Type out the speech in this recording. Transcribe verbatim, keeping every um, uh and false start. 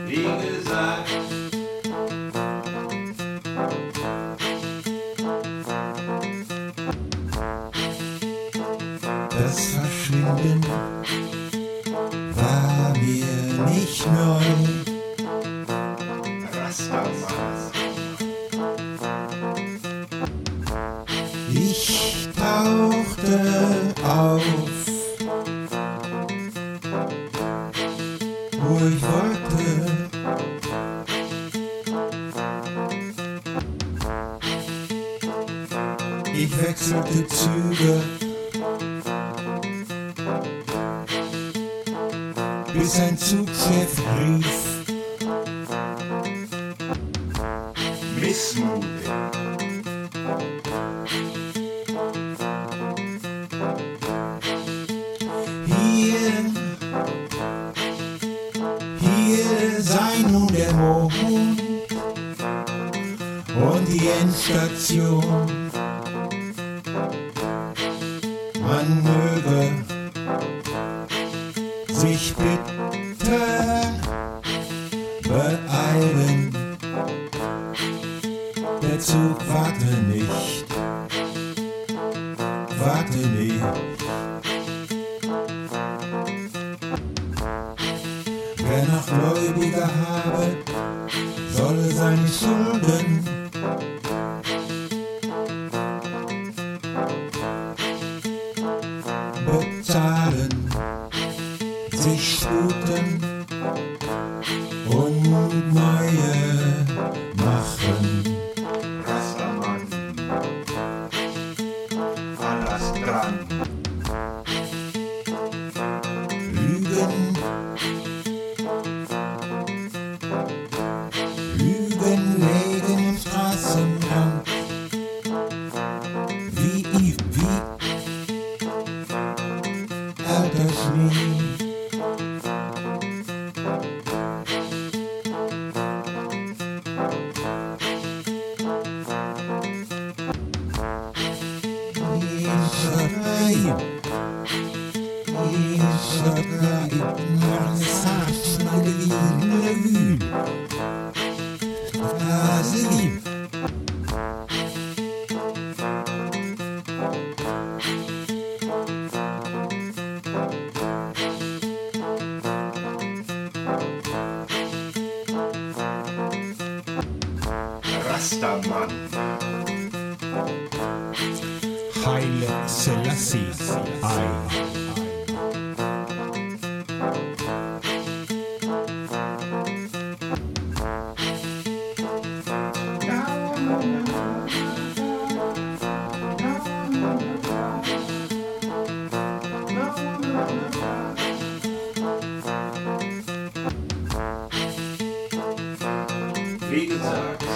wie gesagt. Das Verschwinden war mir nicht neu. Rastaman. Ich tauchte auf, wo ich wollte. Ich wechselte Züge, bis ein Zugchef rief: Missmut. Hier, hier sei nun der Mond und die Endstation. Man möge sich bitte beeilen, der Zug warte nicht, warte nicht. Wer noch Gläubiger habe, solle seine Schulden bezahlen, sich sputen und neue machen. Rastaman. Alles dran. Lügen, Lügen legen im Straßenrand, wie, wie alter Schnee. Rastaman. Haile Selassie, I. Wie gesagt.